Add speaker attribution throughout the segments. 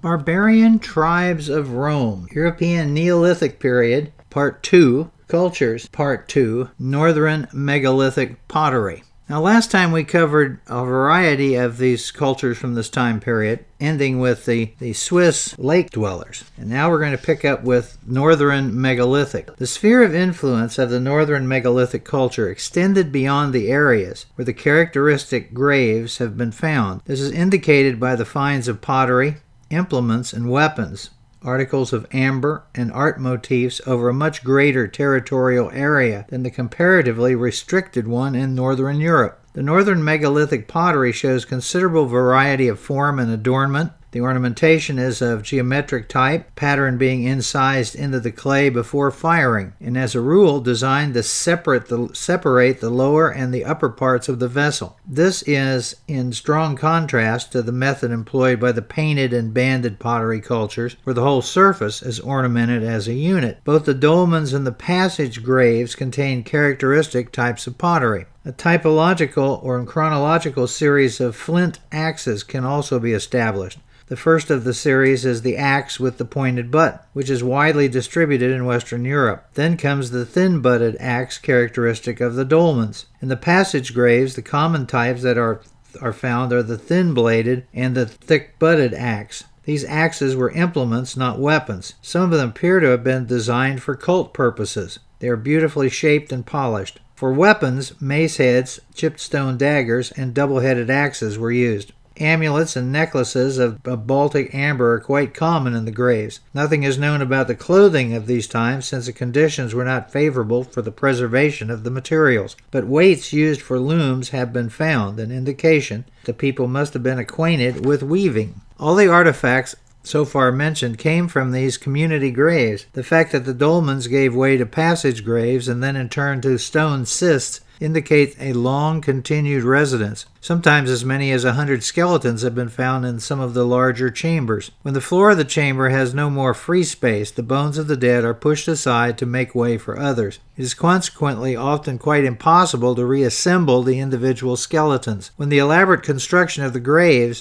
Speaker 1: Barbarian Tribes of Rome, European Neolithic Period, Part 2, Cultures, Part 2, Northern Megalithic Pottery. Now, last time we covered a variety of these cultures from this time period, ending with the Swiss lake dwellers. And now we're going to pick up with Northern Megalithic. The sphere of influence of the Northern Megalithic culture extended beyond the areas where the characteristic graves have been found. This is indicated by the finds of pottery, implements, and weapons, articles of amber, and art motifs over a much greater territorial area than the comparatively restricted one in Northern Europe. The Northern Megalithic pottery shows considerable variety of form and adornment. The ornamentation is of geometric type, pattern being incised into the clay before firing, and as a rule designed to separate the lower and the upper parts of the vessel. This is in strong contrast to the method employed by the painted and banded pottery cultures, where the whole surface is ornamented as a unit. Both the dolmens and the passage graves contain characteristic types of pottery. A typological or chronological series of flint axes can also be established. The first of the series is the axe with the pointed butt, which is widely distributed in Western Europe. Then comes the thin-butted axe characteristic of the dolmens. In the passage graves, the common types that are found are the thin-bladed and the thick-butted axe. These axes were implements, not weapons. Some of them appear to have been designed for cult purposes. They are beautifully shaped and polished. For weapons, mace heads, chipped stone daggers, and double-headed axes were used. Amulets and necklaces of Baltic amber are quite common in the graves. Nothing is known about the clothing of these times since the conditions were not favorable for the preservation of the materials. But weights used for looms have been found, an indication the people must have been acquainted with weaving. All the artifacts so far mentioned came from these community graves. The fact that the dolmens gave way to passage graves and then in turn to stone cists indicates a long continued residence. Sometimes as many as 100 skeletons have been found in some of the larger chambers. When the floor of the chamber has no more free space, the bones of the dead are pushed aside to make way for others. It is consequently often quite impossible to reassemble the individual skeletons. When the elaborate construction of the graves,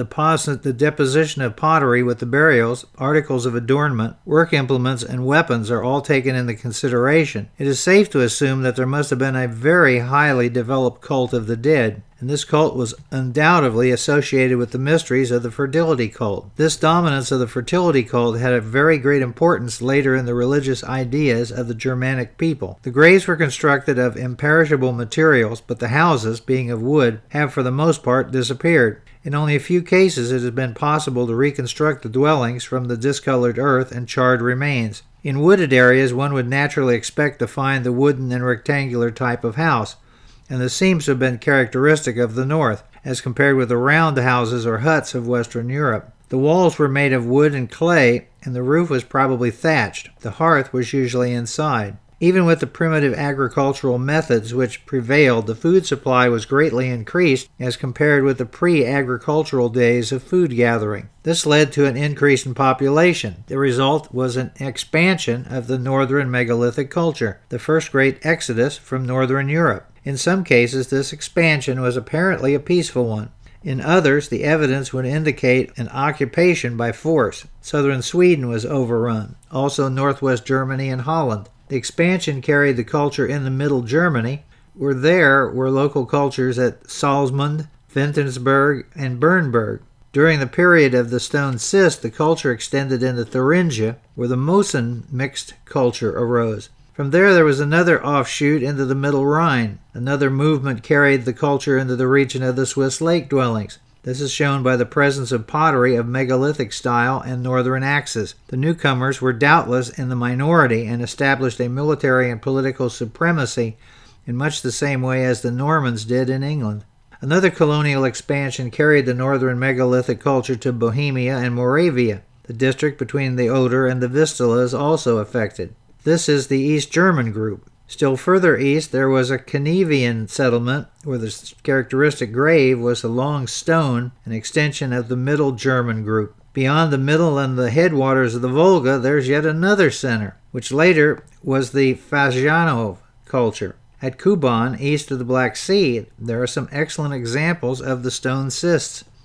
Speaker 1: the deposition of pottery with the burials, articles of adornment, work implements, and weapons are all taken into consideration, it is safe to assume that there must have been a very highly developed cult of the dead, and this cult was undoubtedly associated with the mysteries of the fertility cult. This dominance of the fertility cult had a very great importance later in the religious ideas of the Germanic people. The graves were constructed of imperishable materials, but the houses, being of wood, have for the most part disappeared. In only a few cases it has been possible to reconstruct the dwellings from the discolored earth and charred remains. In wooded areas one would naturally expect to find the wooden and rectangular type of house, and this seems to have been characteristic of the north, as compared with the round houses or huts of Western Europe. The walls were made of wood and clay, and the roof was probably thatched. The hearth was usually inside. Even with the primitive agricultural methods which prevailed, the food supply was greatly increased as compared with the pre-agricultural days of food gathering. This led to an increase in population. The result was an expansion of the Northern Megalithic culture, the first great exodus from Northern Europe. In some cases, this expansion was apparently a peaceful one. In others, the evidence would indicate an occupation by force. Southern Sweden was overrun, also northwest Germany and Holland. The expansion carried the culture into Middle Germany, where there were local cultures at Salzmund, Winterberg, and Bernburg. During the period of the stone cist, the culture extended into Thuringia, where the Mosen mixed culture arose. From there was another offshoot into the Middle Rhine. Another movement carried the culture into the region of the Swiss lake dwellings. This is shown by the presence of pottery of megalithic style and northern axes. The newcomers were doubtless in the minority and established a military and political supremacy in much the same way as the Normans did in England. Another colonial expansion carried the northern megalithic culture to Bohemia and Moravia. The district between the Oder and the Vistula is also affected. This is the East German group. Still further east, there was a Canevian settlement where the characteristic grave was a long stone, an extension of the Middle German group. Beyond the middle and the headwaters of the Volga, there's yet another center, which later was the Fazjanov culture. At Kuban, east of the Black Sea, there are some excellent examples of the stone cists.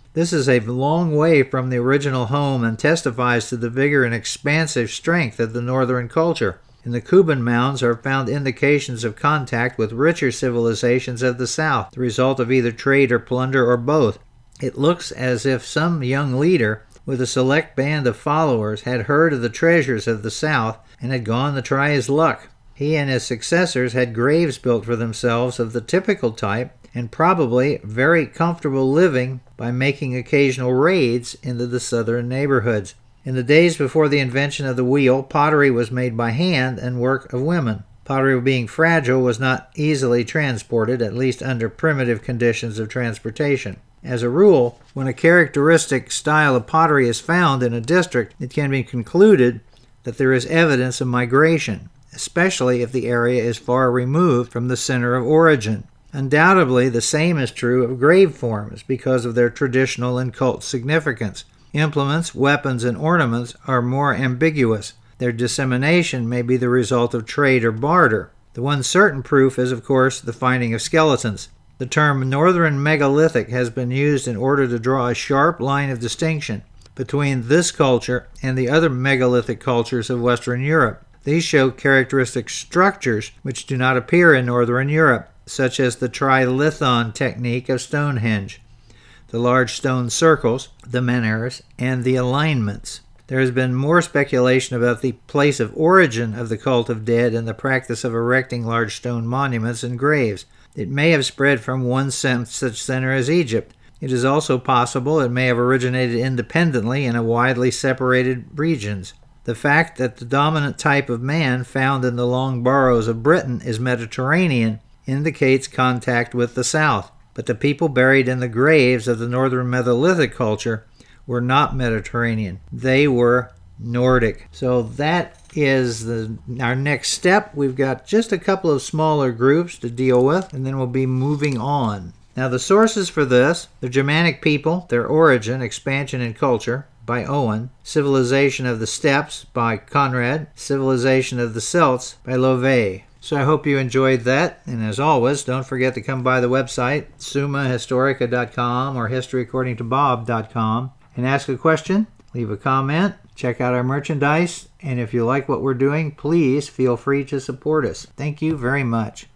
Speaker 1: This is a long way from the original home and testifies to the vigor and expansive strength of the northern culture. In the Kuban mounds are found indications of contact with richer civilizations of the south, the result of either trade or plunder or both. It looks as if some young leader with a select band of followers had heard of the treasures of the south and had gone to try his luck. He and his successors had graves built for themselves of the typical type and probably very comfortable living by making occasional raids into the southern neighborhoods. In the days before the invention of the wheel, pottery was made by hand and work of women. Pottery, being fragile, was not easily transported, at least under primitive conditions of transportation. As a rule, when a characteristic style of pottery is found in a district, it can be concluded that there is evidence of migration, especially if the area is far removed from the center of origin. Undoubtedly, the same is true of grave forms because of their traditional and cult significance. Implements, weapons, and ornaments are more ambiguous. Their dissemination may be the result of trade or barter. The one certain proof is, of course, the finding of skeletons. The term Northern Megalithic has been used in order to draw a sharp line of distinction between this culture and the other megalithic cultures of Western Europe. These show characteristic structures which do not appear in Northern Europe, such as the trilithon technique of Stonehenge, the large stone circles, the menhirs, and the alignments. There has been more speculation about the place of origin of the cult of dead and the practice of erecting large stone monuments and graves. It may have spread from one such center as Egypt. It is also possible it may have originated independently in a widely separated regions. The fact that the dominant type of man found in the long burrows of Britain is Mediterranean indicates contact with the south, but the people buried in the graves of the northern Megalithic culture were not Mediterranean. They were Nordic. So that is our next step. We've got just a couple of smaller groups to deal with, and then we'll be moving on. Now, the sources for this: the Germanic people, their origin, expansion, and culture, by Owen; Civilization of the Steppes, by Conrad; Civilization of the Celts, by Lovay. So I hope you enjoyed that, and as always, don't forget to come by the website, summahistorica.com or historyaccordingtobob.com, and ask a question, leave a comment, check out our merchandise, and if you like what we're doing, please feel free to support us. Thank you very much.